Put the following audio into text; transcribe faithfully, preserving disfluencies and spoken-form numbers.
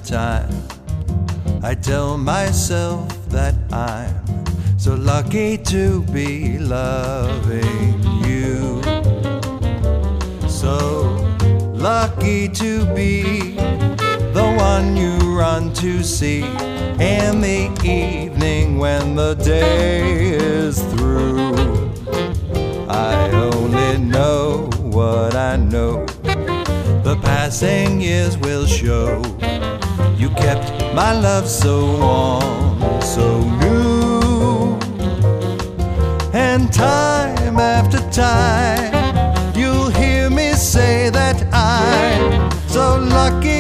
time, I tell myself that I'm so lucky to be loving you. So lucky to be the one you run to see in the evening when the day is through. I only know what I know. The passing years will show. You kept my love so warm, so new. And time after time, you'll hear me say that I'm so lucky